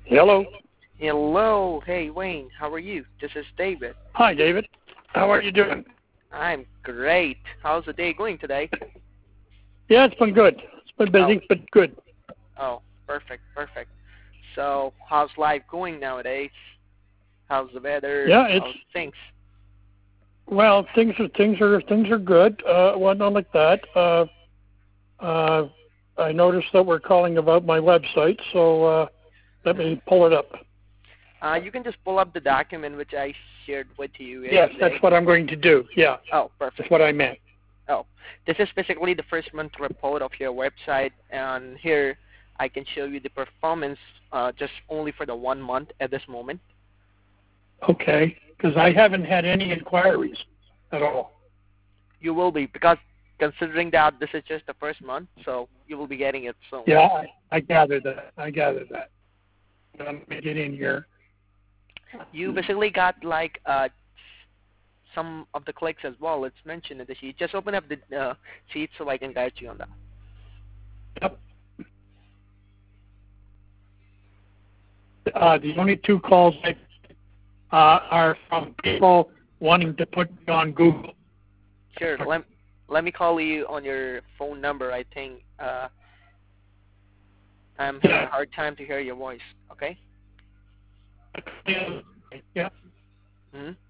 Hello. Hello. Hey, Wayne. How are you? This is David. Hi, David. How are you doing? I'm great. How's the day going today? Yeah, it's been good. It's been busy, but good. Oh, perfect. So, how's life going nowadays? How's the weather? Yeah, How's things? well, things are good. Whatnot like that. I noticed that we're calling about my website, so let me pull it up. You can just pull up the document which I shared with you Yes, yesterday. that's what I'm going to do. Yeah. Oh, perfect. That's what I meant. Oh, this is basically the first month report of your website, and here I can show you the performance just only for the 1 month at this moment. Okay, because I haven't had any inquiries at all. You will be, because considering that this is just the first month, so you will be getting it soon. Yeah, I gathered that. Let me get in here. You basically got like some of the clicks as well. It's mentioned in the sheet. Just open up the sheet so I can guide you on that. Yep. The only two calls are from people wanting to put me on Google. Sure. Let me call you on your phone number. I think I'm having a hard time to hear your voice. Okay. Yeah. Hmm.